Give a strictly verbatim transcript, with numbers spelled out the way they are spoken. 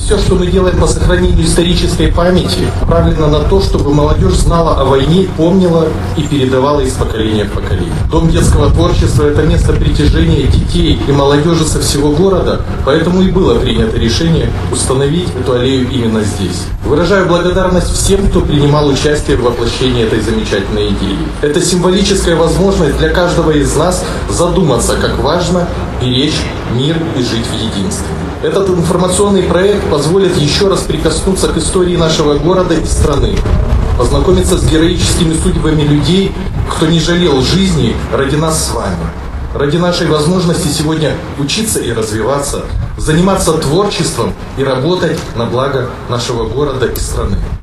Все, что мы делаем по сохранению исторической памяти, направлено на то, чтобы молодежь знала о войне, помнила и передавала из поколения в поколение. Дом детского творчества – это место притяжения детей и молодежи со всего города, поэтому и было принято решение установить эту аллею именно здесь. Выражаю благодарность всем, кто принимал участие в воплощении этой замечательной идеи. Это символическая возможность для каждого из нас задуматься, как важно беречь мир и жить в единстве. Этот информационный проект позволит еще раз прикоснуться к истории нашего города и страны, познакомиться с героическими судьбами людей, кто не жалел жизни ради нас с вами, ради нашей возможности сегодня учиться и развиваться, заниматься творчеством и работать на благо нашего города и страны.